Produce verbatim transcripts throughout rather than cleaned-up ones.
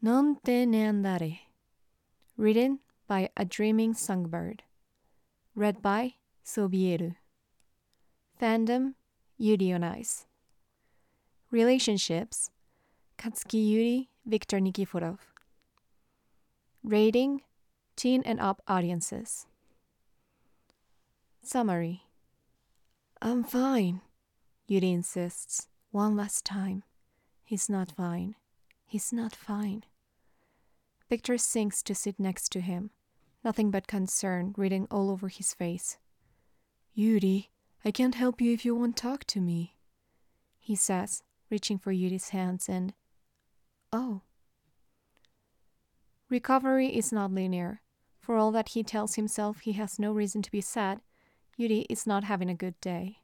Non te ne andare. Written by A Dreaming Songbird. Read by Sobieru. Fandom, Yuri on Ice. Relationships, Katsuki Yuri, Viktor Nikiforov. Rating, teen and up audiences. Summary. I'm fine, Yuri insists, one last time. He's not fine. He's not fine. Viktor sinks to sit next to him, nothing but concern written all over his face. Yuri, I can't help you if you won't talk to me, he says, reaching for Yuri's hands and... Oh. Recovery is not linear. For all that he tells himself he has no reason to be sad, Yuri is not having a good day.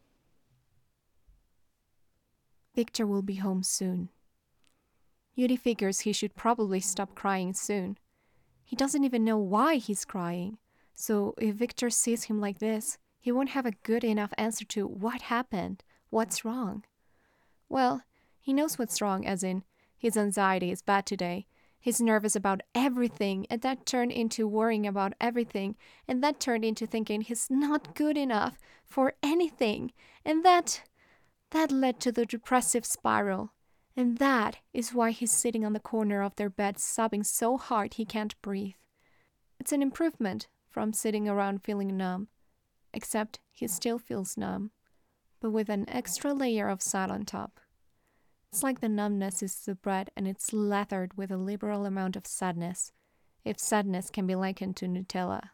Viktor will be home soon. Yuri figures he should probably stop crying soon. He doesn't even know why he's crying, so if Viktor sees him like this, he won't have a good enough answer to what happened, what's wrong. Well, he knows what's wrong, as in, his anxiety is bad today, he's nervous about everything, and that turned into worrying about everything, and that turned into thinking he's not good enough for anything, and that, that led to the depressive spiral. And that is why he's sitting on the corner of their bed sobbing so hard he can't breathe. It's an improvement from sitting around feeling numb, except he still feels numb, but with an extra layer of sad on top. It's like the numbness is the bread and it's lathered with a liberal amount of sadness, if sadness can be likened to Nutella.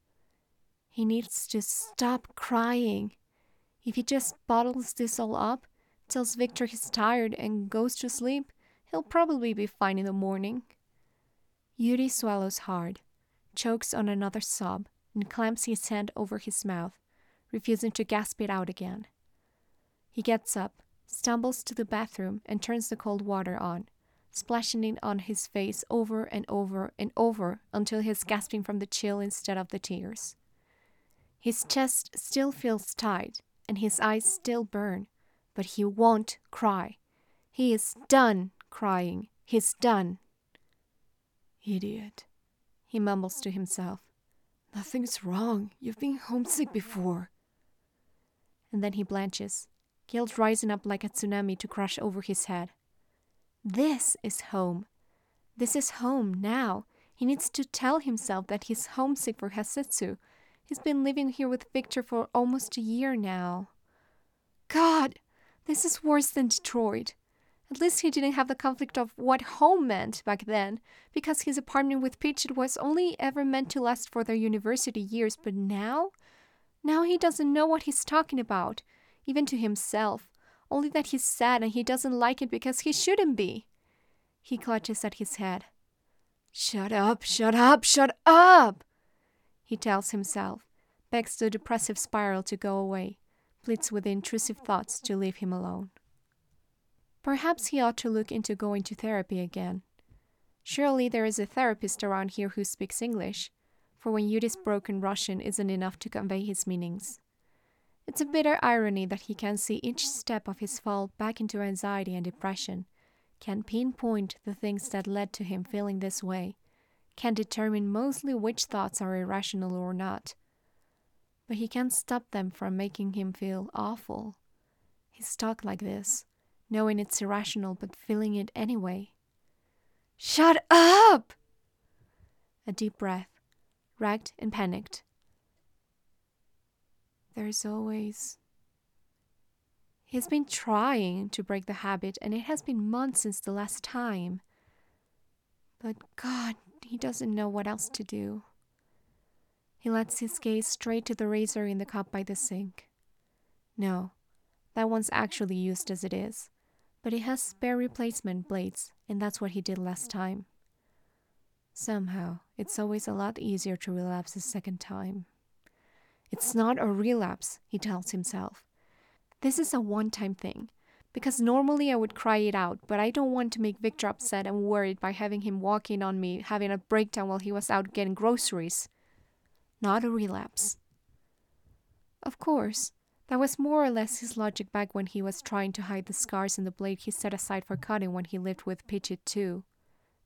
He needs to stop crying. If he just bottles this all up, tells Viktor he's tired and goes to sleep, he'll probably be fine in the morning. Yuri swallows hard, chokes on another sob, and clamps his hand over his mouth, refusing to gasp it out again. He gets up, stumbles to the bathroom, and turns the cold water on, splashing it on his face over and over and over until he's gasping from the chill instead of the tears. His chest still feels tight, and his eyes still burn, but he won't cry. He is done crying. He's done. Idiot, he mumbles to himself. Nothing's wrong. You've been homesick before. And then he blanches, guilt rising up like a tsunami to crush over his head. This is home. This is home now. He needs to tell himself that he's homesick for Hasetsu. He's been living here with Viktor for almost a year now. God! This is worse than Detroit. At least he didn't have the conflict of what home meant back then, because his apartment with Pidgeot was only ever meant to last for their university years, but now? Now he doesn't know what he's talking about, even to himself, only that he's sad and he doesn't like it because he shouldn't be. He clutches at his head. Shut up, shut up, shut up! He tells himself, begs the depressive spiral to go away, pleads with the intrusive thoughts to leave him alone. Perhaps he ought to look into going to therapy again. Surely there is a therapist around here who speaks English, for when Yuri's broken Russian isn't enough to convey his meanings. It's a bitter irony that he can see each step of his fall back into anxiety and depression, can pinpoint the things that led to him feeling this way, can determine mostly which thoughts are irrational or not. But he can't stop them from making him feel awful. He's stuck like this, knowing it's irrational but feeling it anyway. Shut up! A deep breath, ragged and panicked. There's always... He's been trying to break the habit, and it has been months since the last time. But God, he doesn't know what else to do. He lets his gaze straight to the razor in the cup by the sink. No, that one's actually used as it is, but it has spare replacement blades, and that's what he did last time. Somehow, it's always a lot easier to relapse a second time. It's not a relapse, he tells himself. This is a one-time thing, because normally I would cry it out, but I don't want to make Viktor upset and worried by having him walk in on me having a breakdown while he was out getting groceries. Not a relapse. Of course, that was more or less his logic back when he was trying to hide the scars in the blade he set aside for cutting when he lived with Pidgeot too.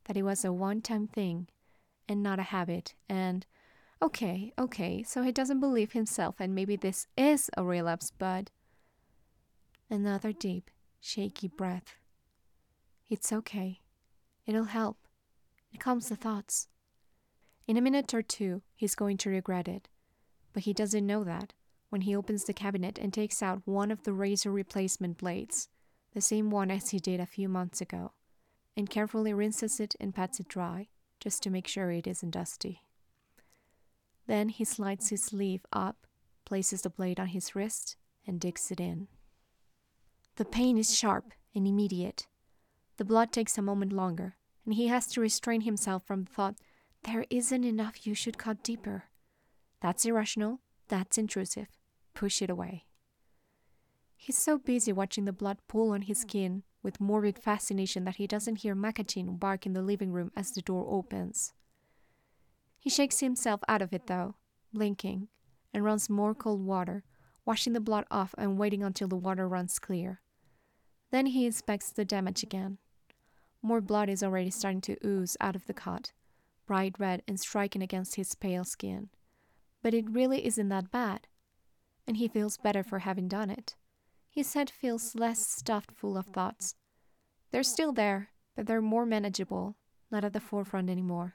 that it was a one-time thing and not a habit, and okay, okay, so he doesn't believe himself and maybe this is a relapse, but... Another deep, shaky breath. It's okay. It'll help. It calms the thoughts. In a minute or two, he's going to regret it. But he doesn't know that when he opens the cabinet and takes out one of the razor replacement blades, the same one as he did a few months ago, and carefully rinses it and pats it dry, just to make sure it isn't dusty. Then he slides his sleeve up, places the blade on his wrist, and digs it in. The pain is sharp and immediate. The blood takes a moment longer, and he has to restrain himself from the thought, there isn't enough, you should cut deeper. That's irrational, that's intrusive. Push it away. He's so busy watching the blood pool on his skin with morbid fascination that he doesn't hear Makachin bark in the living room as the door opens. He shakes himself out of it though, blinking, and runs more cold water, washing the blood off and waiting until the water runs clear. Then he inspects the damage again. More blood is already starting to ooze out of the cut, bright red and striking against his pale skin. But it really isn't that bad, and he feels better for having done it. His head feels less stuffed full of thoughts. They're still there, but they're more manageable, not at the forefront anymore.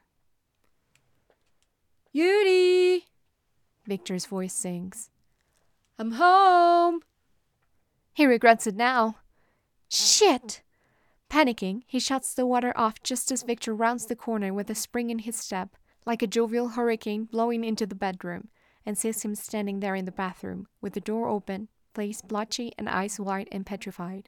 Yuri! Victor's voice sings. I'm home! He regrets it now. Shit! Panicking, he shuts the water off just as Victor rounds the corner with a spring in his step, like a jovial hurricane blowing into the bedroom, and sees him standing there in the bathroom, with the door open, face blotchy and eyes wide and petrified.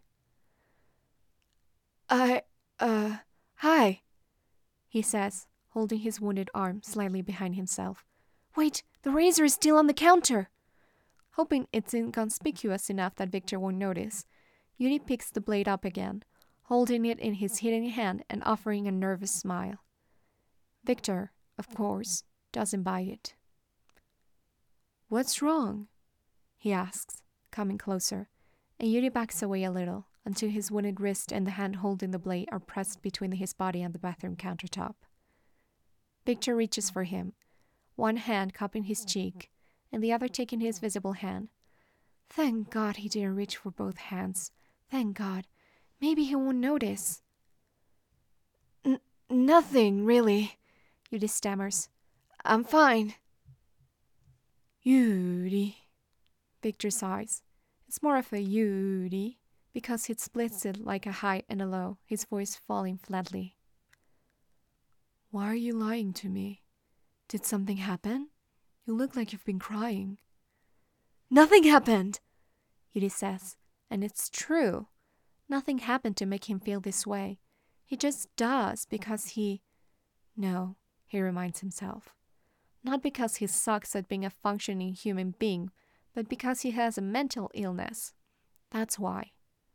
I, uh, hi, he says, holding his wounded arm slightly behind himself. Wait, the razor is still on the counter! Hoping it's inconspicuous enough that Victor won't notice, Yuri picks the blade up again, holding it in his hidden hand and offering a nervous smile. Victor, of course, doesn't buy it. What's wrong? He asks, coming closer, and Yuri backs away a little until his wounded wrist and the hand holding the blade are pressed between his body and the bathroom countertop. Victor reaches for him, one hand cupping his cheek and the other taking his visible hand. Thank God he didn't reach for both hands. Thank God. Maybe he won't notice. N- nothing, really, Yuri stammers. I'm fine. Yuri, Victor sighs. It's more of a Yuri, because it splits it like a high and a low, his voice falling flatly. Why are you lying to me? Did something happen? You look like you've been crying. Nothing happened, Yuri says, and it's true. Nothing happened to make him feel this way. He just does because he... No, he reminds himself. Not because he sucks at being a functioning human being, but because he has a mental illness. That's why.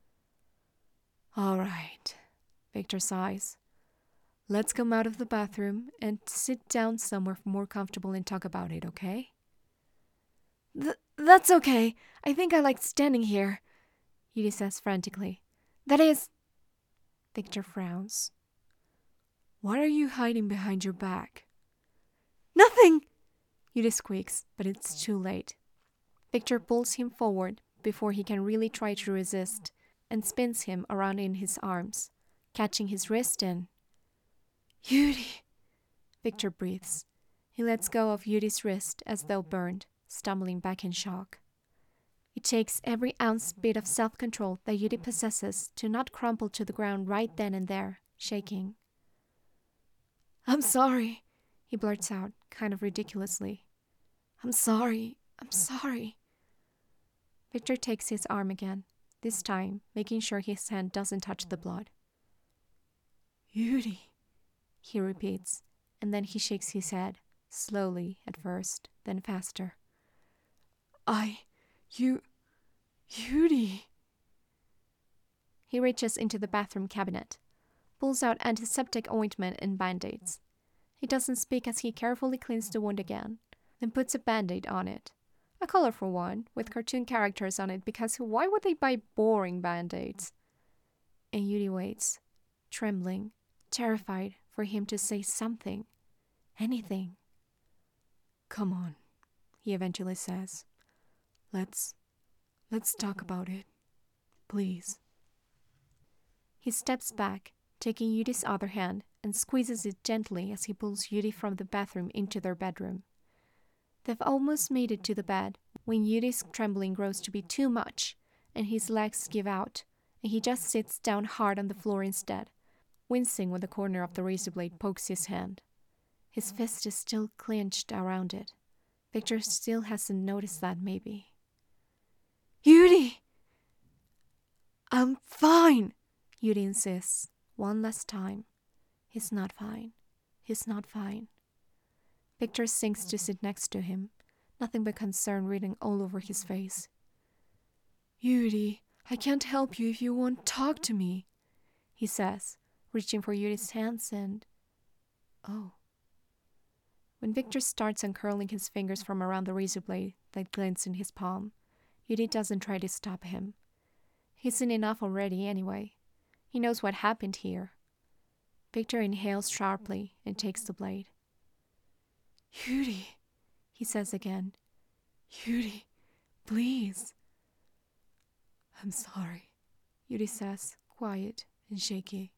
All right, Victor sighs. Let's come out of the bathroom and sit down somewhere more comfortable and talk about it, okay? Th- that's okay. I think I like standing here, Yuri says frantically. That is... Victor frowns. What are you hiding behind your back? Nothing! Yuri squeaks, but it's too late. Victor pulls him forward before he can really try to resist and spins him around in his arms, catching his wrist and... Yuri! Victor breathes. He lets go of Yuri's wrist as though burned, stumbling back in shock. It takes every ounce bit of self-control that Yuri possesses to not crumple to the ground right then and there, shaking. I'm sorry, he blurts out, kind of ridiculously. I'm sorry, I'm sorry. Victor takes his arm again, this time making sure his hand doesn't touch the blood. Yuri, he repeats, and then he shakes his head, slowly at first, then faster. I... you... Yuri... He reaches into the bathroom cabinet, pulls out antiseptic ointment and band-aids. He doesn't speak as he carefully cleans the wound again, then puts a band-aid on it. A colorful one, with cartoon characters on it, because why would they buy boring band-aids? And Yuri waits, trembling, terrified, for him to say something, anything. Come on, he eventually says. Let's, let's talk about it. Please. He steps back, taking Yuri's other hand, and squeezes it gently as he pulls Yuri from the bathroom into their bedroom. They've almost made it to the bed when Yuri's trembling grows to be too much, and his legs give out, and he just sits down hard on the floor instead, wincing when the corner of the razor blade pokes his hand. His fist is still clenched around it. Victor still hasn't noticed that, maybe. Yuri! I'm fine, Yuri insists, one last time. He's not fine. He's not fine. Victor sinks to sit next to him, nothing but concern written all over his face. Yuri, I can't help you if you won't talk to me, he says, reaching for Yuri's hands and... Oh. When Victor starts uncurling his fingers from around the razor blade that glints in his palm, Yuri doesn't try to stop him. He's seen enough already anyway. He knows what happened here. Victor inhales sharply and takes the blade. Yuri, he says again. Yuri, please. I'm sorry, Yuri says, quiet and shaky.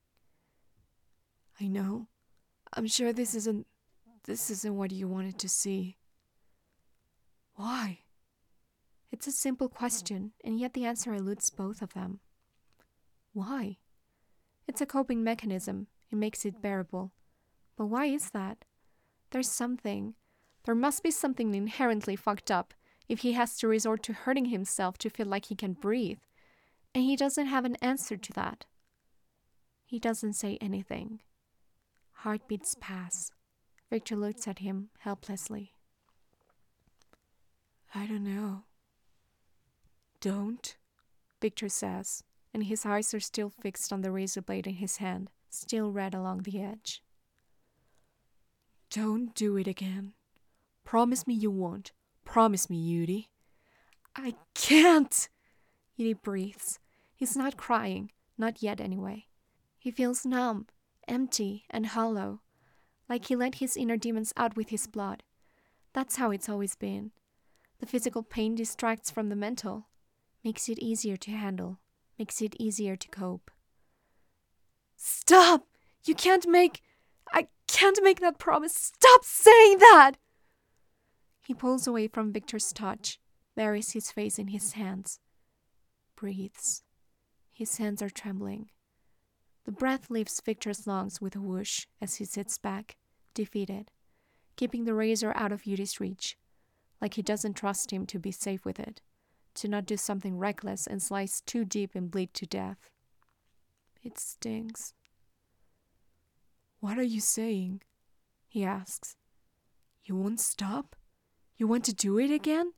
I know. I'm sure this isn't, this isn't what you wanted to see. Why? It's a simple question, and yet the answer eludes both of them. Why? It's a coping mechanism. It makes it bearable. But why is that? There's something. There must be something inherently fucked up if he has to resort to hurting himself to feel like he can breathe. And he doesn't have an answer to that. He doesn't say anything. Heartbeats pass. Victor looks at him helplessly. I don't know. Don't, Victor says, and his eyes are still fixed on the razor blade in his hand, still red along the edge. Don't do it again. Promise me you won't. Promise me, Yuri. I can't! Yuri breathes. He's not crying, not yet anyway. He feels numb, empty, and hollow, like he let his inner demons out with his blood. That's how it's always been. The physical pain distracts from the mental, makes it easier to handle, makes it easier to cope. Stop! You can't make... I can't make that promise. Stop saying that! He pulls away from Victor's touch, buries his face in his hands, breathes. His hands are trembling. The breath leaves Victor's lungs with a whoosh as he sits back, defeated, keeping the razor out of Yuri's reach, like he doesn't trust him to be safe with it, to not do something reckless and slice too deep and bleed to death. It stings. What are you saying? He asks. You won't stop? You want to do it again?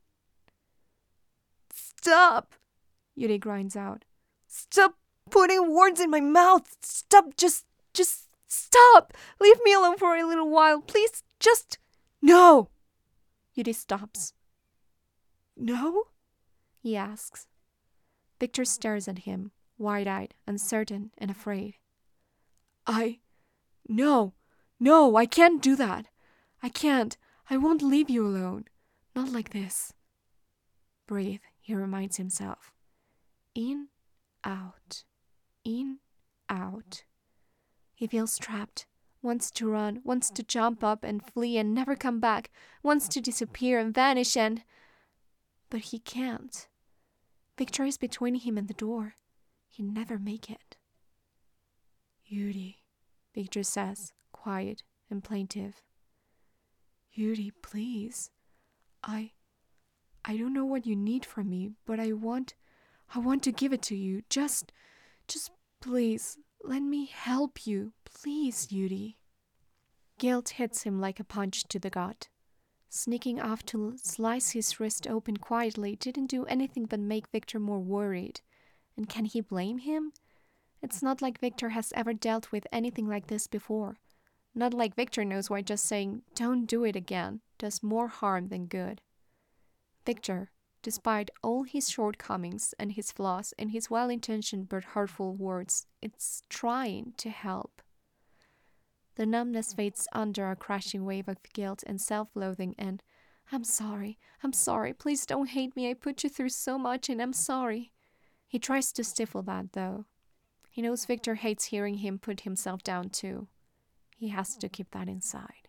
Stop! Yuri grinds out. Stop putting words in my mouth! Stop! Just, just stop! Leave me alone for a little while, please! Just... No! Yuri stops. No? He asks. Victor stares at him, wide-eyed, uncertain, and afraid. I... No, no, I can't do that. I can't. I won't leave you alone. Not like this. Breathe, he reminds himself. In, out. In, out. He feels trapped. Wants to run, wants to jump up and flee and never come back. Wants to disappear and vanish and... But he can't. Victor is between him and the door. He'd never make it. Yuri, Victor says, quiet and plaintive. Yuri, please. I... I don't know what you need from me, but I want... I want to give it to you. Just... Just please, let me help you. Please, Yuri. Guilt hits him like a punch to the gut. Sneaking off to slice his wrist open quietly didn't do anything but make Victor more worried. And can he blame him? It's not like Victor has ever dealt with anything like this before. Not like Victor knows why just saying, "Don't do it again," does more harm than good. Victor, despite all his shortcomings and his flaws and his well-intentioned but hurtful words, is trying to help. The numbness fades under a crashing wave of guilt and self-loathing and, I'm sorry, I'm sorry, please don't hate me, I put you through so much and I'm sorry. He tries to stifle that, though. He knows Victor hates hearing him put himself down, too. He has to keep that inside.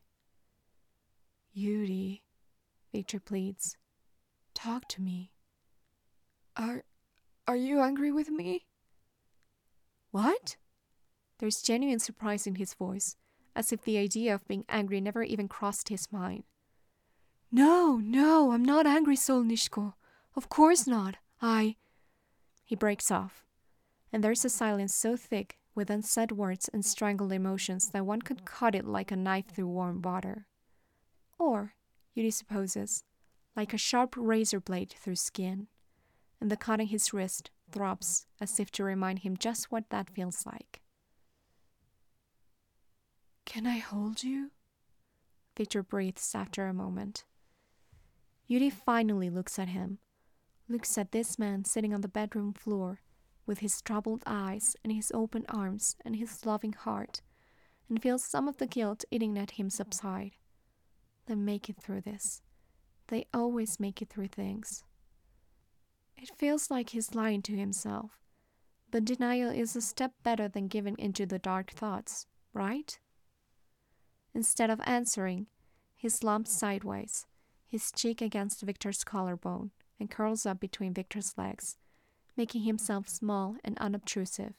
Yuri, Victor pleads. Talk to me. Are, are you angry with me? What? There's genuine surprise in his voice, as if the idea of being angry never even crossed his mind. No, no, I'm not angry, Solnishko. Of course not. I... He breaks off, and there's a silence so thick with unsaid words and strangled emotions that one could cut it like a knife through warm water. Or, Yuri supposes, like a sharp razor blade through skin, and the cut on his wrist throbs as if to remind him just what that feels like. Can I hold you? Victor breathes after a moment. Yuri finally looks at him, looks at this man sitting on the bedroom floor with his troubled eyes and his open arms and his loving heart, and feels some of the guilt eating at him subside. They make it through this. They always make it through things. It feels like he's lying to himself, but denial is a step better than giving into the dark thoughts, right? Instead of answering, he slumps sideways, his cheek against Victor's collarbone, and curls up between Victor's legs, making himself small and unobtrusive.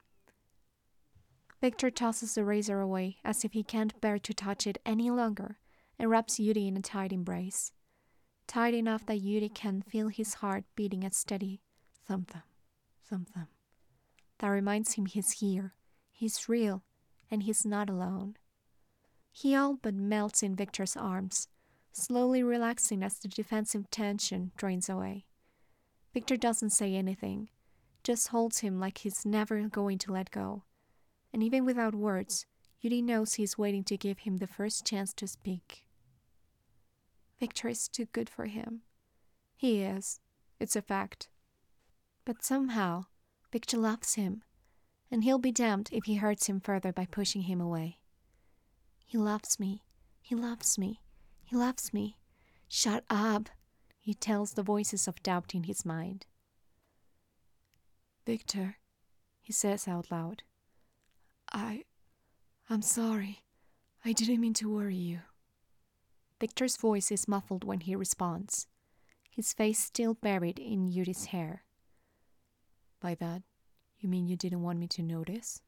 Victor tosses the razor away as if he can't bear to touch it any longer, and wraps Yuri in a tight embrace, tight enough that Yuri can feel his heart beating a steady thump-thump, thump-thump. That reminds him he's here, he's real, and he's not alone. He all but melts in Victor's arms, slowly relaxing as the defensive tension drains away. Victor doesn't say anything, just holds him like he's never going to let go. And even without words, Yuri knows he's waiting to give him the first chance to speak. Victor is too good for him. He is. It's a fact. But somehow, Victor loves him, and he'll be damned if he hurts him further by pushing him away. He loves me. He loves me. He loves me. Shut up, he tells the voices of doubt in his mind. Victor, he says out loud. I... I'm sorry. I didn't mean to worry you. Victor's voice is muffled when he responds, his face still buried in Yuri's hair. By that, you mean you didn't want me to notice?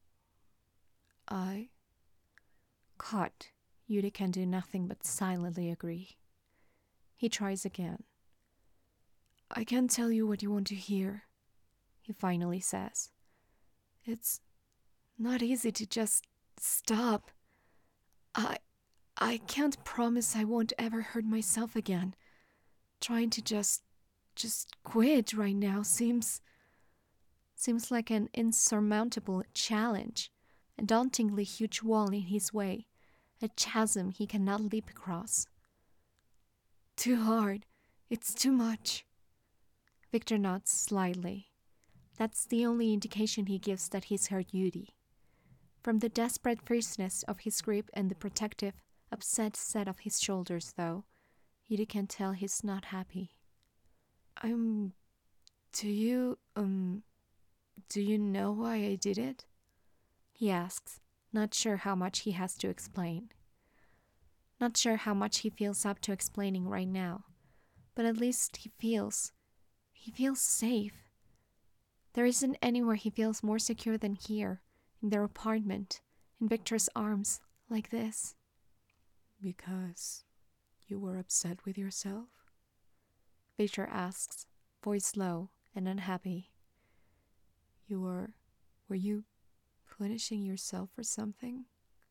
I... Caught, Yuri can do nothing but silently agree. He tries again. I can't tell you what you want to hear, he finally says. It's not easy to just stop. I... I can't promise I won't ever hurt myself again. Trying to just... just quit right now seems... Seems like an insurmountable challenge, a dauntingly huge wall in his way, a chasm he cannot leap across. Too hard. It's too much. Victor nods slightly. That's the only indication he gives that he's hurt Yuri. From the desperate fierceness of his grip and the protective, upset set of his shoulders, though, Yuri can tell he's not happy. Um, do you, um, do you know why I did it? He asks, not sure how much he has to explain. Not sure how much he feels up to explaining right now, but at least he feels, he feels safe. There isn't anywhere he feels more secure than here, in their apartment, in Victor's arms, like this. Because you were upset with yourself? Victor asks, voice low and unhappy. You were, were you punishing yourself for something?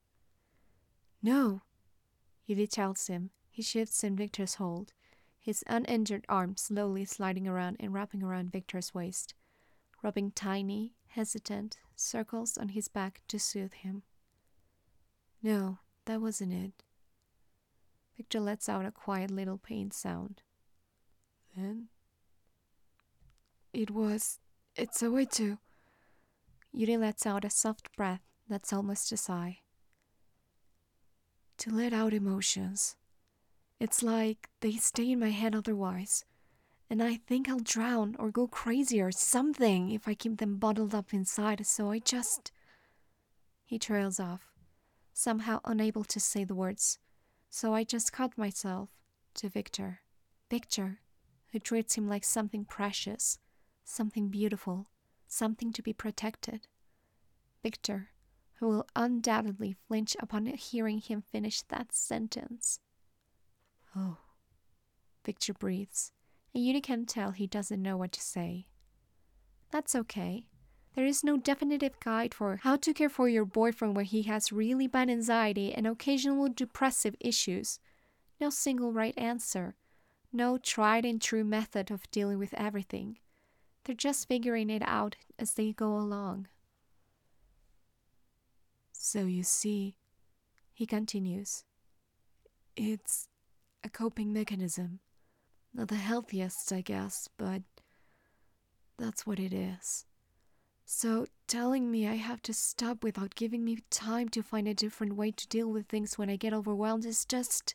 No, Yuri tells him. He shifts in Victor's hold, his uninjured arm slowly sliding around and wrapping around Victor's waist, rubbing tiny, hesitant circles on his back to soothe him. No, that wasn't it. Victor lets out a quiet little pain sound. Then? It was... It's a way to... Yuri lets out a soft breath that's almost a sigh. to let out emotions. It's like they stay in my head otherwise, and I think I'll drown or go crazy or something if I keep them bottled up inside, so I just... He trails off, somehow unable to say the words, so I just cut myself to Victor. Victor, who treats him like something precious, something beautiful, something to be protected. Victor, who will undoubtedly flinch upon hearing him finish that sentence. Oh, Victor breathes, and Yuri can tell he doesn't know what to say. That's okay. There is no definitive guide for how to care for your boyfriend when he has really bad anxiety and occasional depressive issues. No single right answer. No tried and true method of dealing with everything. They're just figuring it out as they go along. So you see, he continues, it's a coping mechanism. Not the healthiest, I guess, but that's what it is. So telling me I have to stop without giving me time to find a different way to deal with things when I get overwhelmed is just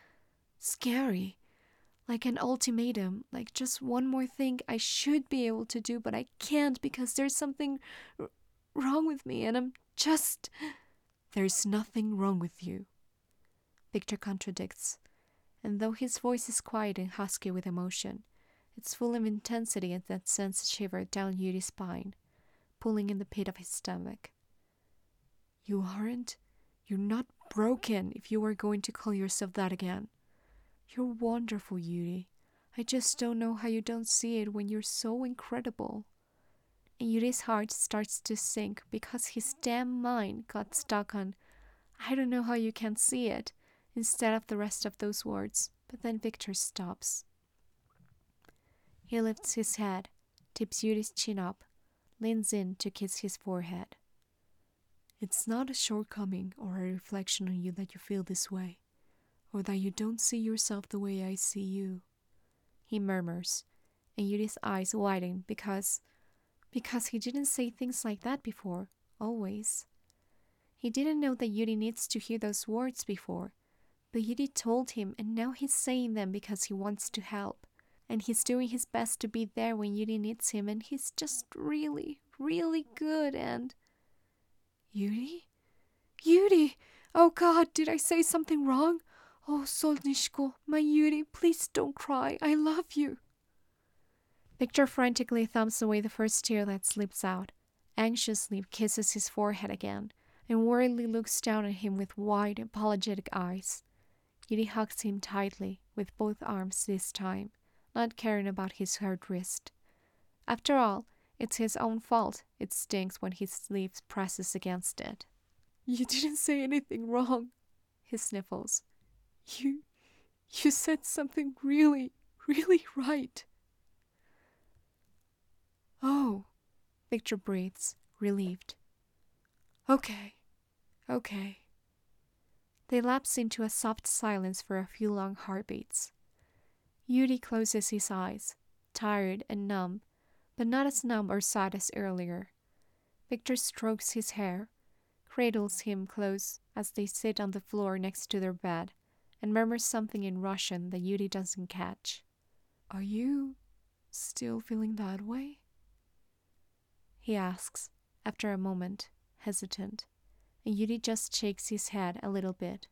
scary. Like an ultimatum, like just one more thing I should be able to do, but I can't because there's something r- wrong with me and I'm just... There's nothing wrong with you, Victor contradicts, and though his voice is quiet and husky with emotion, it's full of intensity that sends a shiver down Yuri's spine, pulling in the pit of his stomach. You aren't? You're not broken if you are going to call yourself that again. You're wonderful, Yuri. I just don't know how you don't see it when you're so incredible. And Yuri's heart starts to sink because his damn mind got stuck on, I don't know how you can't see it, instead of the rest of those words. But then Victor stops. He lifts his head, tips Yuri's chin up, leans in to kiss his forehead. It's not a shortcoming or a reflection on you that you feel this way, or that you don't see yourself the way I see you, he murmurs, and Yuri's eyes widen because, because he didn't say things like that before, always. He didn't know that Yuri needs to hear those words before, but Yuri told him, and now he's saying them because he wants to help, and he's doing his best to be there when Yuri needs him, and he's just really, really good, and... Yuri? Yuri! Oh God, did I say something wrong? Oh, Solnishko, my Yuri, please don't cry. I love you. Victor frantically thumbs away the first tear that slips out, anxiously kisses his forehead again, and worriedly looks down at him with wide, apologetic eyes. Yuri hugs him tightly, with both arms this time, not caring about his hurt wrist. After all, it's his own fault. It stings when his sleeve presses against it. You didn't say anything wrong, he sniffles. You, you said something really, really right. Oh, Victor breathes, relieved. Okay, okay. They lapse into a soft silence for a few long heartbeats. Yuri closes his eyes, tired and numb, but not as numb or sad as earlier. Victor strokes his hair, cradles him close as they sit on the floor next to their bed, and murmurs something in Russian that Yuri doesn't catch. Are you still feeling that way? He asks, after a moment, hesitant, and Yuri just shakes his head a little bit.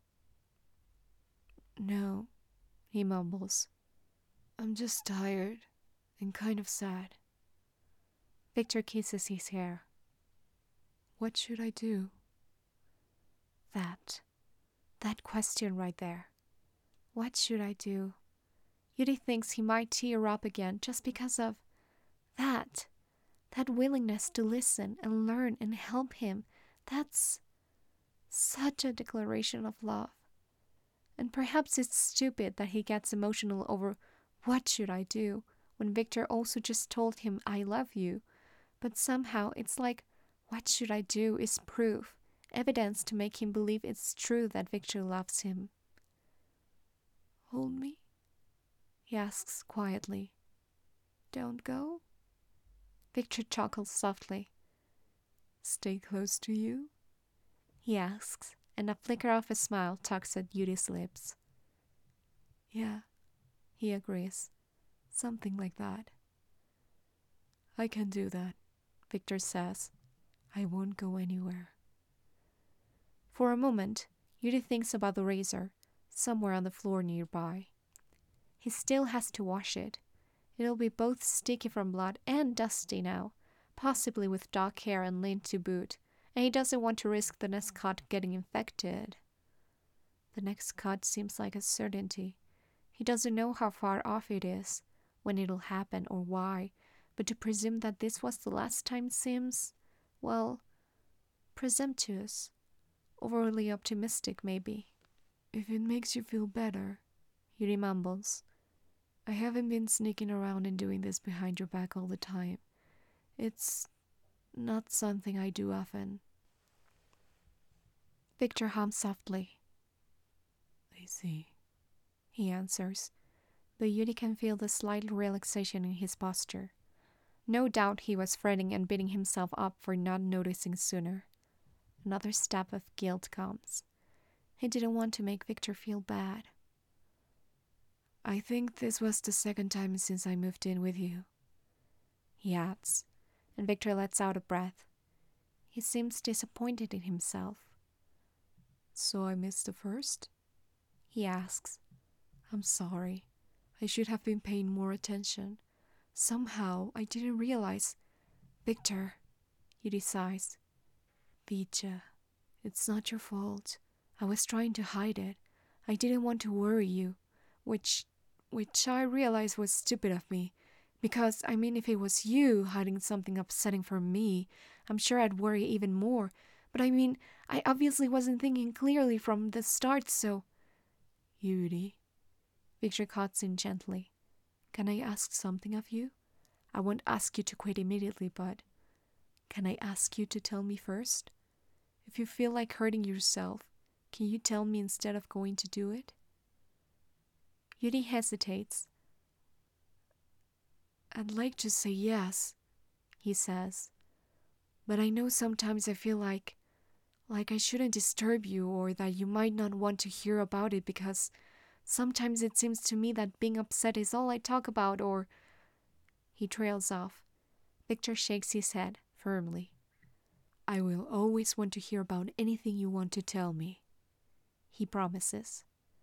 No, he mumbles. I'm just tired and kind of sad. Victor kisses his hair. What should I do? That. That question right there. What should I do? Yuri thinks he might tear up again just because of that. That willingness to listen and learn and help him. That's such a declaration of love. And perhaps it's stupid that he gets emotional over what should I do when Victor also just told him I love you. But somehow it's like what should I do is proof, evidence to make him believe it's true that Victor loves him. Hold me? He asks quietly. Don't go? Victor chuckles softly. Stay close to you? He asks, and a flicker of a smile tugs at Yuri's lips. Yeah, he agrees. Something like that. I can do that, Victor says. I won't go anywhere. For a moment, Yuri thinks about the razor, somewhere on the floor nearby. He still has to wash it. It'll be both sticky from blood and dusty now, possibly with dog hair and lint to boot, and he doesn't want to risk the next cut getting infected. The next cut seems like a certainty. He doesn't know how far off it is, when it'll happen or why, but to presume that this was the last time seems, well, presumptuous. Overly optimistic, maybe. If it makes you feel better, Yuri mumbles. I haven't been sneaking around and doing this behind your back all the time. It's not something I do often. Victor hums softly. I see, he answers, but Yuri can feel the slight relaxation in his posture. No doubt he was fretting and beating himself up for not noticing sooner. Another step of guilt comes. He didn't want to make Victor feel bad. I think this was the second time since I moved in with you, he adds, and Victor lets out a breath. He seems disappointed in himself. So I missed the first? He asks. I'm sorry. I should have been paying more attention. Somehow I didn't realize. Victor, Yuri sighs. Vija, it's not your fault. I was trying to hide it. I didn't want to worry you, which, which I realized was stupid of me. Because, I mean, if it was you hiding something upsetting from me, I'm sure I'd worry even more. But I mean, I obviously wasn't thinking clearly from the start, so... Yuri, Victor cuts in gently. Can I ask something of you? I won't ask you to quit immediately, but... Can I ask you to tell me first? If you feel like hurting yourself, can you tell me instead of going to do it? Yuri hesitates. I'd like to say yes, he says. But I know sometimes I feel like, like I shouldn't disturb you or that you might not want to hear about it because sometimes it seems to me that being upset is all I talk about or... He trails off. Victor shakes his head firmly. I will always want to hear about anything you want to tell me, he promises.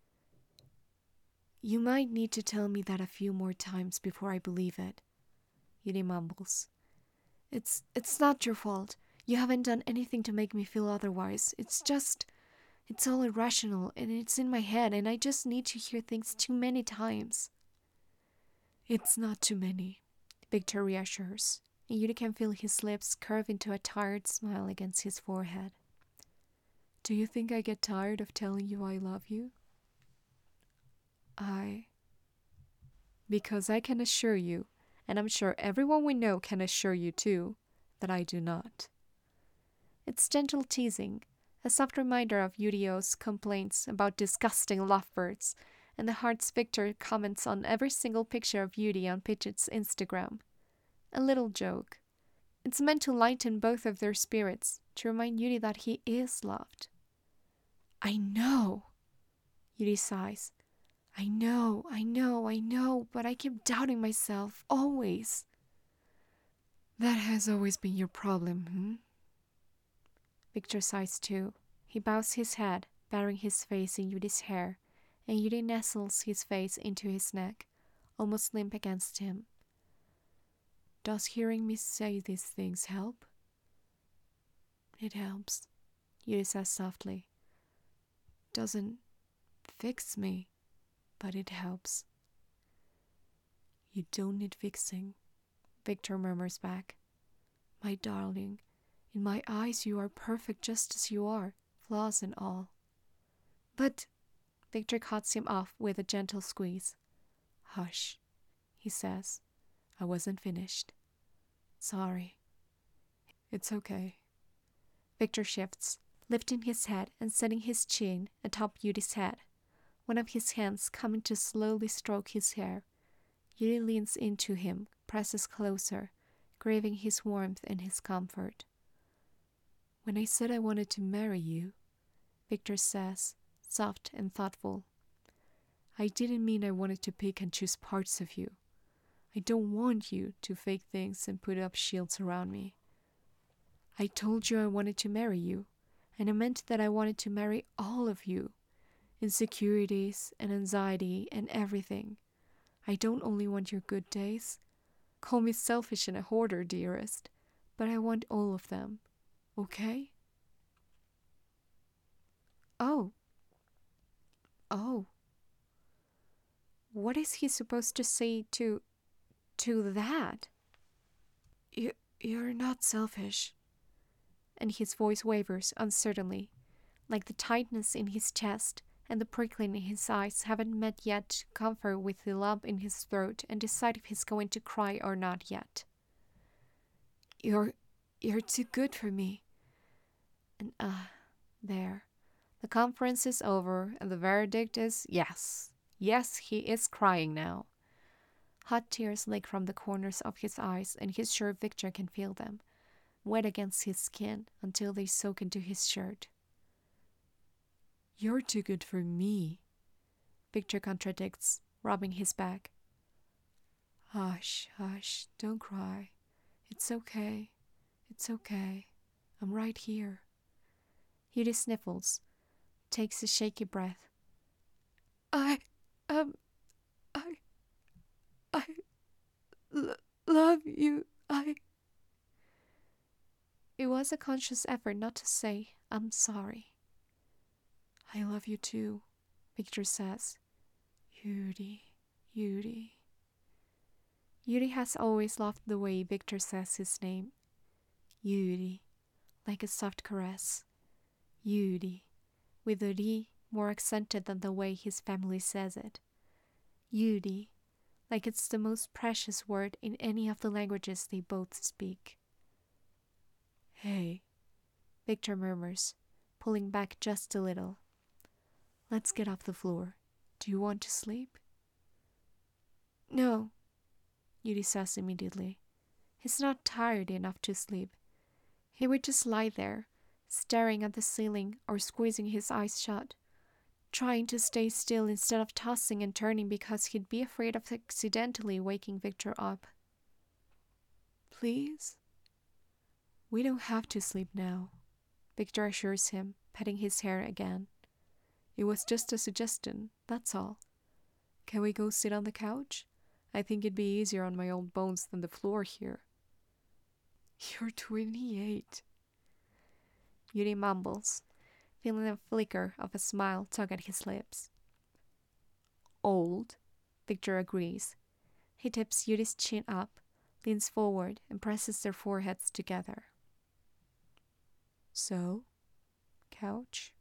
You might need to tell me that a few more times before I believe it, Yuri mumbles. It's, it's not your fault. You haven't done anything to make me feel otherwise. It's just, it's all irrational and it's in my head and I just need to hear things too many times. It's not too many, Victor reassures, and Yuri can feel his lips curve into a tired smile against his forehead. Do you think I get tired of telling you I love you? I... Because I can assure you, and I'm sure everyone we know can assure you too, that I do not. It's gentle teasing, a soft reminder of Yurio's complaints about disgusting lovebirds, and the hearts Victor comments on every single picture of Yuri on Pidgeot's Instagram. A little joke. It's meant to lighten both of their spirits, to remind Yuri that he is loved. I know, Yuri sighs. I know, I know, I know, but I keep doubting myself, always. That has always been your problem, hmm? Victor sighs too. He bows his head, burying his face in Yuri's hair, and Yuri nestles his face into his neck, almost limp against him. Does hearing me say these things help? It helps, Yuri says softly. Doesn't fix me, but it helps. You don't need fixing, Victor murmurs back. My darling, in my eyes you are perfect just as you are, flaws and all. But, Victor cuts him off with a gentle squeeze. Hush, he says. I wasn't finished. Sorry. It's okay. Victor shifts, lifting his head and setting his chin atop Yuri's head. One of his hands coming to slowly stroke his hair. Yuri leans into him, presses closer, craving his warmth and his comfort. When I said I wanted to marry you, Victor says, soft and thoughtful. I didn't mean I wanted to pick and choose parts of you. I don't want you to fake things and put up shields around me. I told you I wanted to marry you, and I meant that I wanted to marry all of you. Insecurities and anxiety and everything. I don't only want your good days. Call me selfish and a hoarder, dearest, but I want all of them. Okay? Oh. Oh. What is he supposed to say to... to that? You, you're not selfish. And his voice wavers uncertainly, like the tightness in his chest and the prickling in his eyes haven't met yet to confer with the lump in his throat and decide if he's going to cry or not yet. You're... you're too good for me. And ah, uh, there. The conference is over, and the verdict is yes. Yes, he is crying now. Hot tears leak from the corners of his eyes, and he's sure Victor can feel them, wet against his skin until they soak into his shirt. You're too good for me, Victor contradicts, rubbing his back. Hush, hush, don't cry. It's okay. It's okay. I'm right here. Yuri sniffles, takes a shaky breath. I, um, I, I l- love you. I... It was a conscious effort not to say, I'm sorry. I love you too, Victor says. Yuri, Yuri. Yuri has always loved the way Victor says his name. Yuri, like a soft caress. Yuri, with the ri more accented than the way his family says it. Yuri, like it's the most precious word in any of the languages they both speak. Hey, Victor murmurs, pulling back just a little. Let's get off the floor. Do you want to sleep? No, Yuri says immediately. He's not tired enough to sleep. He would just lie there, staring at the ceiling or squeezing his eyes shut, trying to stay still instead of tossing and turning because he'd be afraid of accidentally waking Victor up. Please? We don't have to sleep now, Victor assures him, petting his hair again. It was just a suggestion, that's all. Can we go sit on the couch? I think it'd be easier on my old bones than the floor here. You're twenty-eight. Yuri mumbles, feeling a flicker of a smile tug at his lips. Old, Victor agrees. He tips Yuri's chin up, leans forward, and presses their foreheads together. So, couch?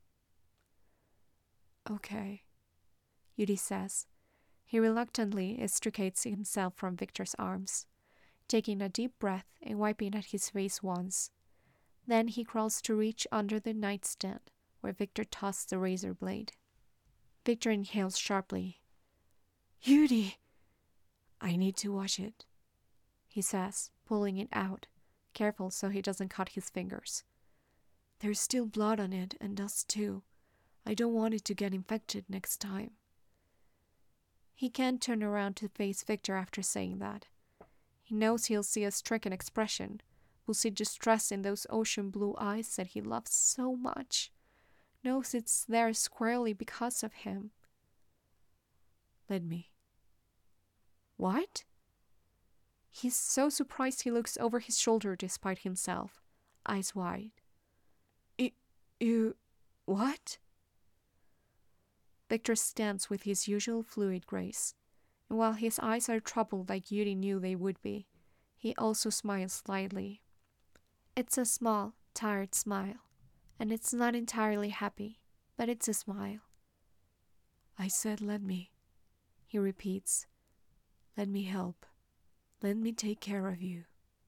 Okay, Yuri says. He reluctantly extricates himself from Victor's arms, taking a deep breath and wiping at his face once. Then he crawls to reach under the nightstand, where Victor tossed the razor blade. Victor inhales sharply. Yuri! I need to wash it, he says, pulling it out, careful so he doesn't cut his fingers. There's still blood on it and dust too. I don't want it to get infected next time. He can't turn around to face Victor after saying that. He knows he'll see a stricken expression, will see distress in those ocean blue eyes that he loves so much. Knows it's there squarely because of him. Let me. What? He's so surprised he looks over his shoulder despite himself, eyes wide. I, you... what? Victor stands with his usual fluid grace, and while his eyes are troubled like Yuri knew they would be, he also smiles slightly. It's a small, tired smile, and it's not entirely happy, but it's a smile. I said let me, he repeats. Let me help. Let me take care of you.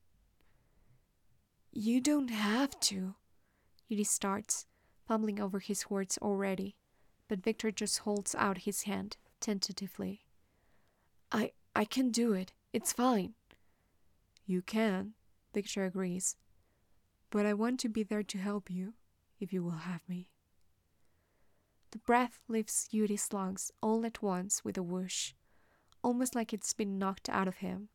You don't have to, Yuri starts, fumbling over his words already, but Victor just holds out his hand, tentatively. I, I can do it. It's fine. You can, Victor agrees. But I want to be there to help you, if you will have me. breath leaves Yuri's lungs all at once with a whoosh, almost like it's been knocked out of him.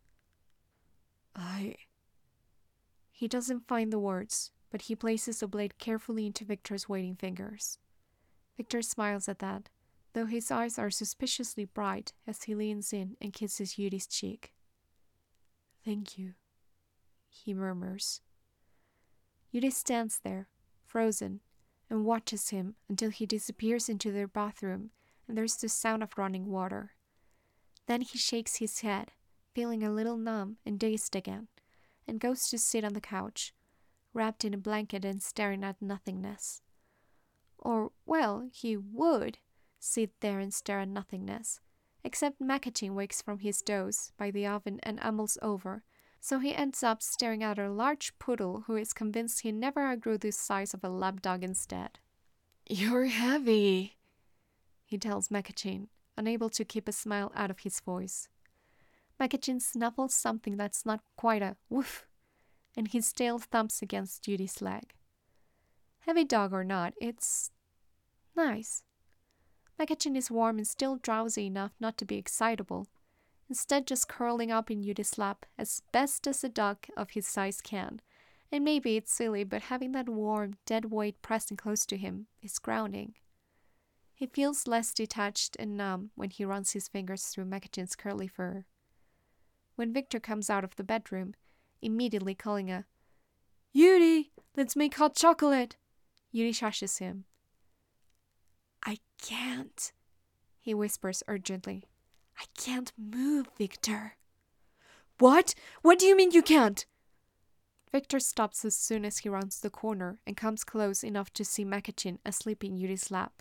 I... He doesn't find the words, but he places the blade carefully into Victor's waiting fingers. Victor smiles at that, though his eyes are suspiciously bright as he leans in and kisses Yuri's cheek. Thank you, he murmurs. Yuri stands there, frozen, and watches him until he disappears into their bathroom and there's the sound of running water. Then he shakes his head, feeling a little numb and dazed again, and goes to sit on the couch, wrapped in a blanket and staring at nothingness. Or, well, he would sit there and stare at nothingness, except Macachin wakes from his doze by the oven and ambles over, so he ends up staring at a large poodle who is convinced he never outgrew the size of a lapdog instead. You're heavy, he tells Macachin, unable to keep a smile out of his voice. Macachin snuffles something that's not quite a woof, and his tail thumps against Yuri's leg. Heavy dog or not, it's nice. Macachin is warm and still drowsy enough not to be excitable, instead just curling up in Yuri's lap as best as a dog of his size can. And maybe it's silly, but having that warm, dead weight pressing close to him is grounding. He feels less detached and numb when he runs his fingers through Macachin's curly fur. When Victor comes out of the bedroom, immediately calling a "Yuri, let's make hot chocolate," Yuri shushes him. I can't, he whispers urgently. I can't move, Victor. What? What do you mean you can't? Victor stops as soon as he rounds the corner and comes close enough to see Macachin asleep in Yuri's lap.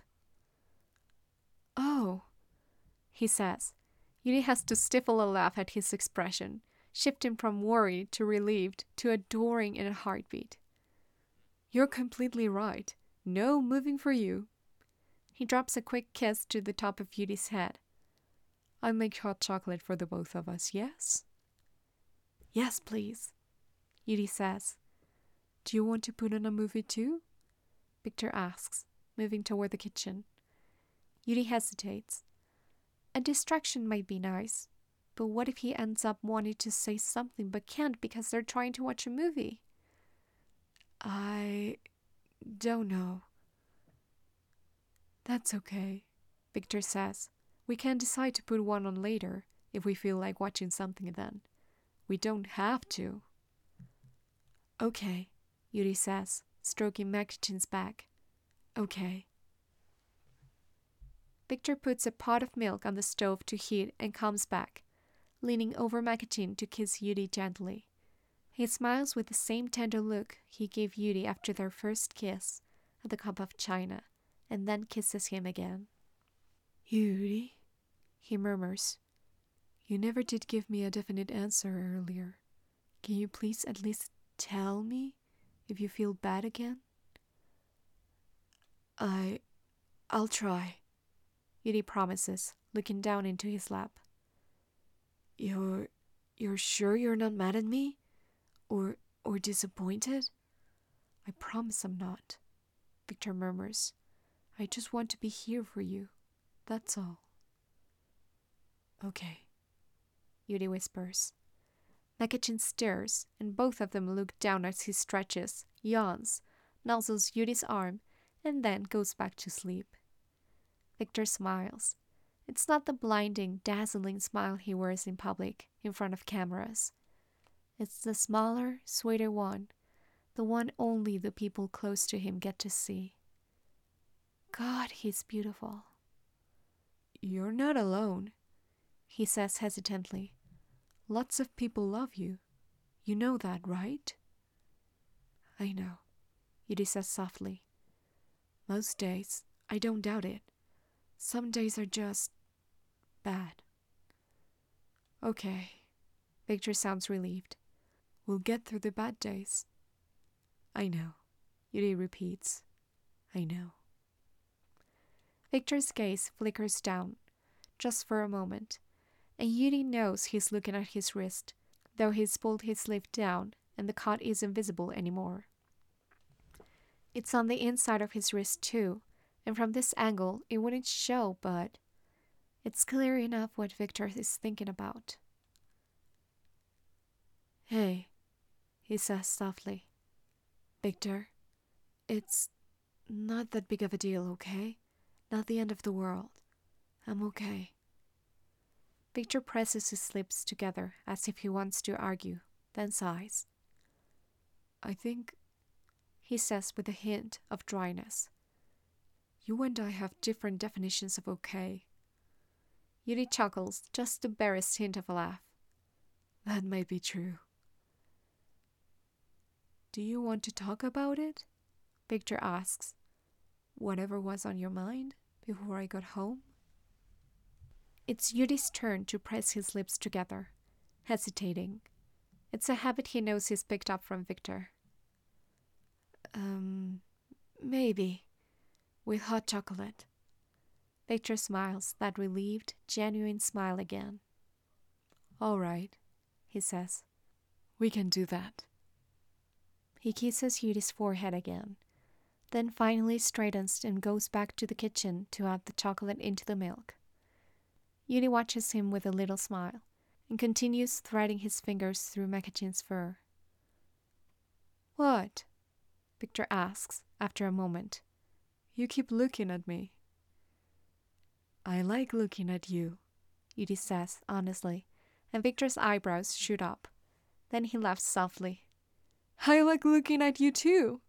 Oh, he says. Yuri has to stifle a laugh at his expression, shifting from worried to relieved to adoring in a heartbeat. You're completely right. No moving for you. He drops a quick kiss to the top of Yuri's head. I'll make hot chocolate for the both of us, yes? Yes, please, Yuri says. Do you want to put on a movie too? Victor asks, moving toward the kitchen. Yuri hesitates. A distraction might be nice, but what if he ends up wanting to say something but can't because they're trying to watch a movie? I don't know. That's okay, Victor says. We can decide to put one on later if we feel like watching something then. We don't have to. Okay, Yuri says, stroking Macachin's back. Okay. Victor puts a pot of milk on the stove to heat and comes back, leaning over Macachin to kiss Yuri gently. He smiles with the same tender look he gave Yuri after their first kiss at the cup of china, and then kisses him again. Yuri, he murmurs. You never did give me a definite answer earlier. Can you please at least tell me if you feel bad again? I... I'll try, Yuri promises, looking down into his lap. You're... you're sure you're not mad at me? Or... or disappointed? I promise I'm not, Victor murmurs. I just want to be here for you. That's all. Okay, Yuri whispers. Macachin stares, and both of them look down as he stretches, yawns, nuzzles Yuri's arm, and then goes back to sleep. Victor smiles. It's not the blinding, dazzling smile he wears in public, in front of cameras. It's the smaller, sweeter one, the one only the people close to him get to see. God, he's beautiful. You're not alone, he says hesitantly. Lots of people love you. You know that, right? I know, Yuri says softly. Most days, I don't doubt it. Some days are just bad. Okay, Victor sounds relieved. We'll get through the bad days. I know, Yuri repeats. I know. Victor's gaze flickers down, just for a moment, and Yuri knows he's looking at his wrist, though he's pulled his sleeve down and the cut isn't visible anymore. It's on the inside of his wrist too, and from this angle it wouldn't show, but it's clear enough what Victor is thinking about. Hey, he says softly. Victor, it's not that big of a deal, okay? Not the end of the world. I'm okay. Victor presses his lips together as if he wants to argue, then sighs. I think, he says with a hint of dryness, you and I have different definitions of okay. Yuri chuckles, just the barest hint of a laugh. That might be true. Do you want to talk about it? Victor asks. Whatever was on your mind before I got home? It's Yuri's turn to press his lips together, hesitating. It's a habit he knows he's picked up from Victor. Um, maybe. With hot chocolate. Victor smiles, that relieved, genuine smile again. All right, he says. We can do that. He kisses Yuri's forehead again, then finally straightens and goes back to the kitchen to add the chocolate into the milk. Yuri watches him with a little smile and continues threading his fingers through Makachin's fur. What? Victor asks after a moment. You keep looking at me. I like looking at you, Yuri says honestly, and Victor's eyebrows shoot up. Then he laughs softly. I like looking at you too.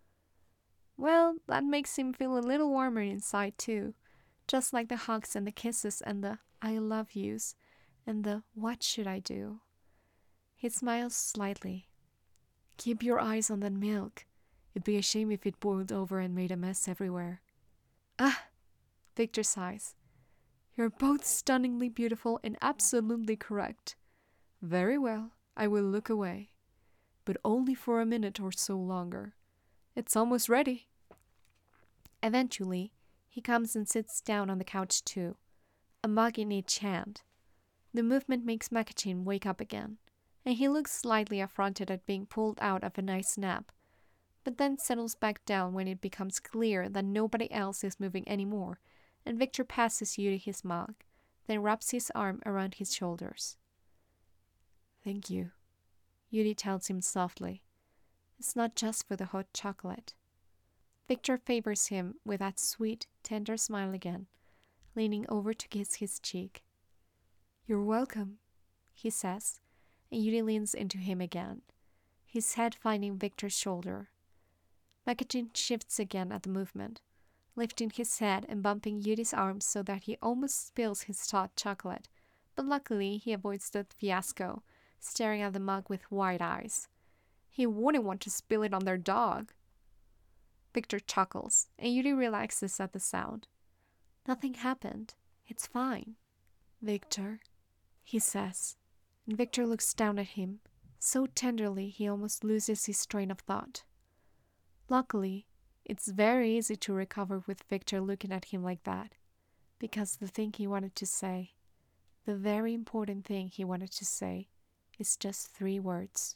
Well, that makes him feel a little warmer inside too, just like the hugs and the kisses and the I love yous and the what should I do. He smiles slightly. Keep your eyes on that milk. It'd be a shame if it boiled over and made a mess everywhere. Ah, Victor sighs. You're both stunningly beautiful and absolutely correct. Very well, I will look away. But only for a minute or so longer. It's almost ready. Eventually, he comes and sits down on the couch too, a mug in each hand. The movement makes Makachin wake up again, and he looks slightly affronted at being pulled out of a nice nap, but then settles back down when it becomes clear that nobody else is moving anymore, and Victor passes Yuri his mug, then wraps his arm around his shoulders. Thank you, Yuri tells him softly. It's not just for the hot chocolate. Victor favors him with that sweet, tender smile again, leaning over to kiss his cheek. You're welcome, he says, and Yuri leans into him again, his head finding Victor's shoulder. Makachin shifts again at the movement, lifting his head and bumping Yuri's arm so that he almost spills his hot chocolate, but luckily he avoids the fiasco, staring at the mug with wide eyes. He wouldn't want to spill it on their dog. Victor chuckles, and Yuri relaxes at the sound. Nothing happened. It's fine. Victor, he says, and Victor looks down at him, so tenderly he almost loses his train of thought. Luckily, it's very easy to recover with Victor looking at him like that, because the thing he wanted to say, the very important thing he wanted to say, is just three words.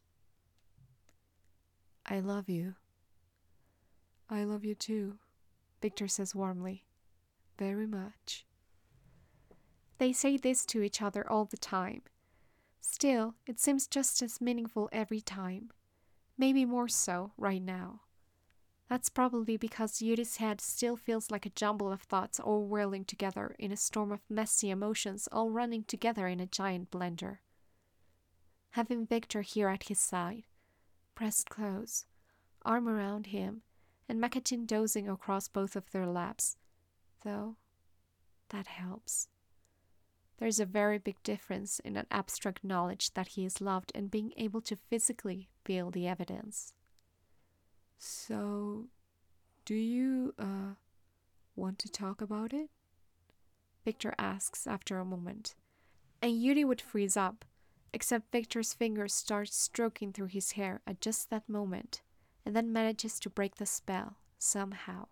I love you. I love you too, Victor says warmly. Very much. They say this to each other all the time. Still, it seems just as meaningful every time. Maybe more so right now. That's probably because Yuri's head still feels like a jumble of thoughts all whirling together in a storm of messy emotions all running together in a giant blender. Having Victor here at his side, pressed close, arm around him, and Makachin dozing across both of their laps, though, that helps. There's a very big difference in an abstract knowledge that he is loved and being able to physically feel the evidence. So, do you, uh, want to talk about it? Victor asks after a moment, and Yuri would freeze up, except Victor's fingers start stroking through his hair at just that moment, and then manages to break the spell, somehow.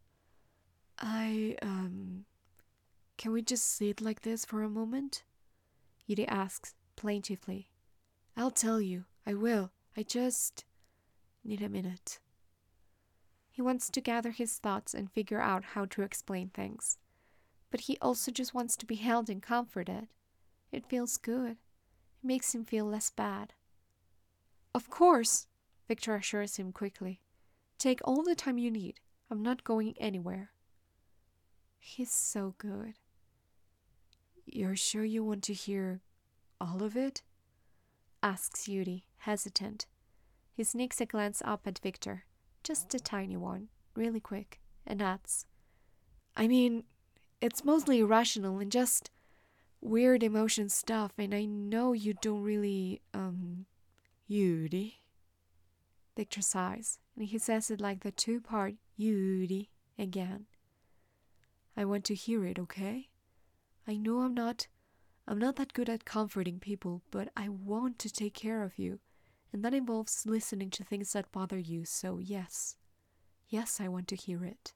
I, um, can we just sit like this for a moment? Yuri asks, plaintively. I'll tell you, I will, I just need a minute. He wants to gather his thoughts and figure out how to explain things. But he also just wants to be held and comforted. It feels good. It makes him feel less bad. Of course, Victor assures him quickly. Take all the time you need. I'm not going anywhere. He's so good. You're sure you want to hear all of it? Asks Yuri, hesitant. He sneaks a glance up at Victor, just a tiny one, really quick, and adds, I mean, it's mostly irrational and just weird emotion stuff, and I know you don't really, um, Yuri. Victor sighs, and he says it like the two-part Yuri again. I want to hear it, okay? I know I'm not, I'm not that good at comforting people, but I want to take care of you, and that involves listening to things that bother you, so yes. Yes, I want to hear it.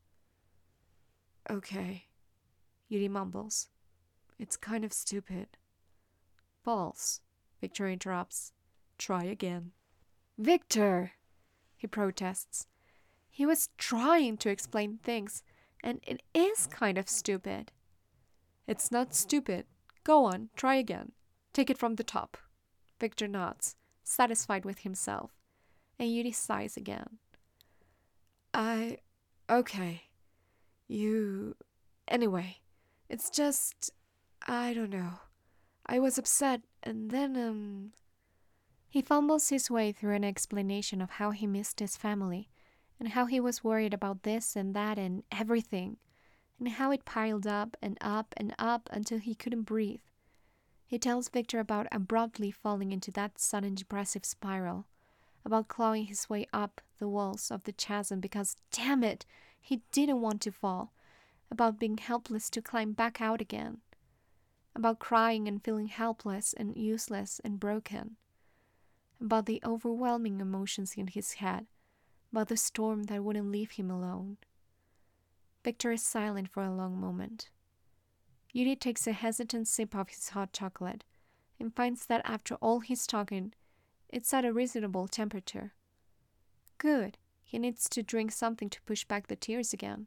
Okay, Yuri mumbles. It's kind of stupid. False, Victor interrupts. Try again. Victor, he protests. He was trying to explain things, and it is kind of stupid. It's not stupid. Go on, try again. Take it from the top. Victor nods, satisfied with himself, and Yuri sighs again. I... okay. You... Anyway, it's just... I don't know. I was upset, and then, um... He fumbles his way through an explanation of how he missed his family, and how he was worried about this and that and everything, and how it piled up and up and up until he couldn't breathe. He tells Victor about abruptly falling into that sudden depressive spiral, about clawing his way up the walls of the chasm because, damn it, he didn't want to fall, about being helpless to climb back out again, about crying and feeling helpless and useless and broken, about the overwhelming emotions in his head, about the storm that wouldn't leave him alone. Victor is silent for a long moment. Yuri takes a hesitant sip of his hot chocolate and finds that after all his talking, it's at a reasonable temperature. Good. He needs to drink something to push back the tears again.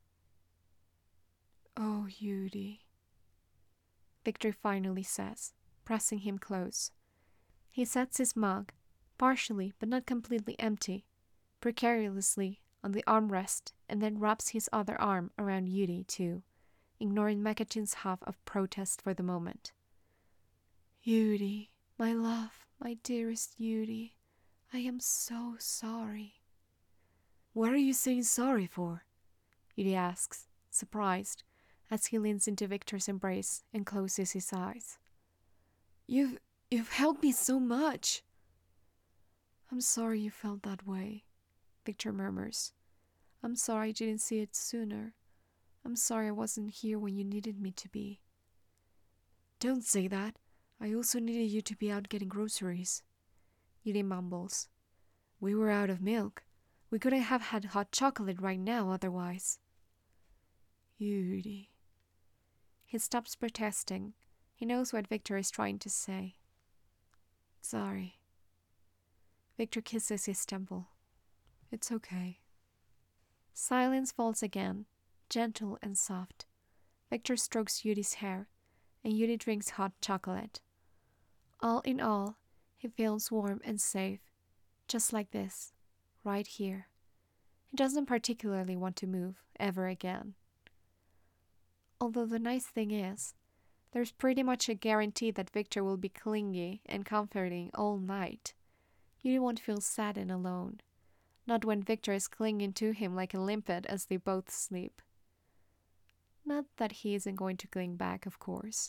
Oh, Yuri, Victor finally says, pressing him close. He sets his mug, partially but not completely empty, precariously on the armrest and then wraps his other arm around Yuri too, ignoring Makatin's huff of protest for the moment. Yuri, my love, my dearest Yuri, I am so sorry. What are you saying sorry for? Yuri asks, surprised, as he leans into Victor's embrace and closes his eyes. You've, you've helped me so much. I'm sorry you felt that way, Victor murmurs. I'm sorry I didn't see it sooner. I'm sorry I wasn't here when you needed me to be. Don't say that. I also needed you to be out getting groceries. Yuri mumbles. We were out of milk. We couldn't have had hot chocolate right now otherwise. Yuri. He stops protesting. He knows what Victor is trying to say. Sorry. Victor kisses his temple. It's okay. Silence falls again, gentle and soft. Victor strokes Yuri's hair, and Yuri drinks hot chocolate. All in all, he feels warm and safe, just like this, right here. He doesn't particularly want to move ever again. Although the nice thing is, there's pretty much a guarantee that Victor will be clingy and comforting all night. Yuri won't feel sad and alone, not when Victor is clinging to him like a limpet as they both sleep. Not that he isn't going to cling back, of course.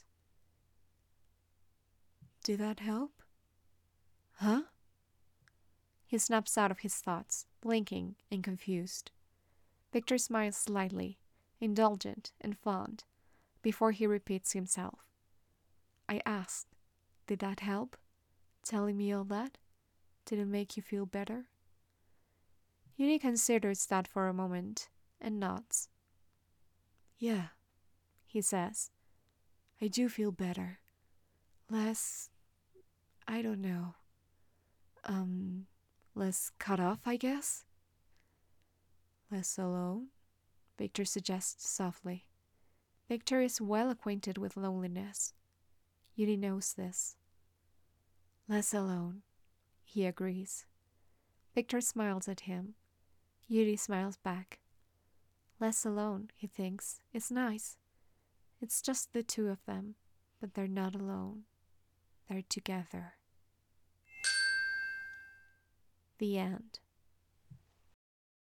Did that help? Huh? He snaps out of his thoughts, blinking and confused. Victor smiles slightly, indulgent and fond, before he repeats himself. I asked, did that help? Telling me all that? Did it make you feel better? Yuri considers that for a moment and nods. Yeah, he says. I do feel better. Less, I don't know, um, less cut off, I guess? Less alone? Victor suggests softly. Victor is well acquainted with loneliness. Yuri knows this. Less alone, he agrees. Victor smiles at him. Yuri smiles back. Less alone, he thinks. It's nice. It's just the two of them, but they're not alone. They're together. The end.